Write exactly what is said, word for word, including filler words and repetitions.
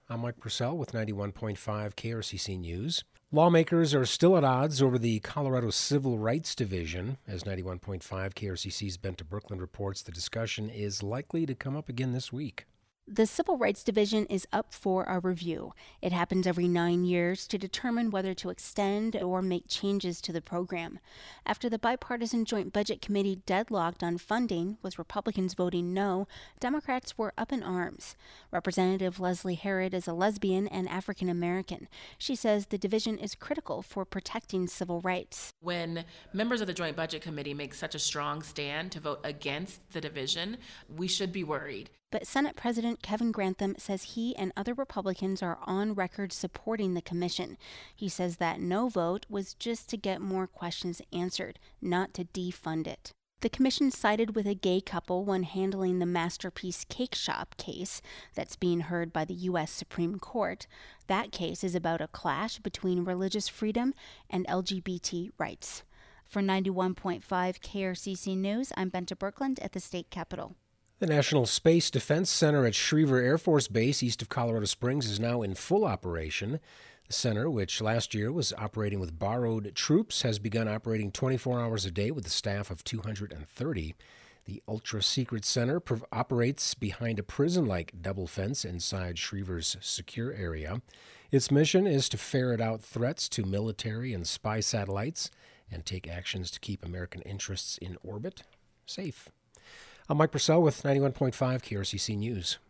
I'm Mike Purcell with ninety-one point five K R C C News. Lawmakers are still at odds over the Colorado Civil Rights Division. As ninety-one point five K R C C's Bente Birkeland reports, the discussion is likely to come up again this week. The Civil Rights Division is up for a review. It happens every nine years to determine whether to extend or make changes to the program. After the bipartisan Joint Budget Committee deadlocked on funding, with Republicans voting no, Democrats were up in arms. Representative Leslie Herod is a lesbian and African American. She says the division is critical for protecting civil rights. When members of the Joint Budget Committee make such a strong stand to vote against the division, we should be worried. But Senate President Kevin Grantham says he and other Republicans are on record supporting the commission. He says that no vote was just to get more questions answered, not to defund it. The commission sided with a gay couple when handling the Masterpiece Cake Shop case that's being heard by the U S Supreme Court. That case is about a clash between religious freedom and L G B T rights. For ninety-one point five K R C C News, I'm Bente Birkeland at the state capitol. The National Space Defense Center at Schriever Air Force Base east of Colorado Springs is now in full operation. The center, which last year was operating with borrowed troops, has begun operating twenty-four hours a day with a staff of two hundred thirty. The ultra-secret center prov- operates behind a prison-like double fence inside Schriever's secure area. Its mission is to ferret out threats to military and spy satellites and take actions to keep American interests in orbit safe. I'm Mike Purcell with ninety-one point five K R C C News.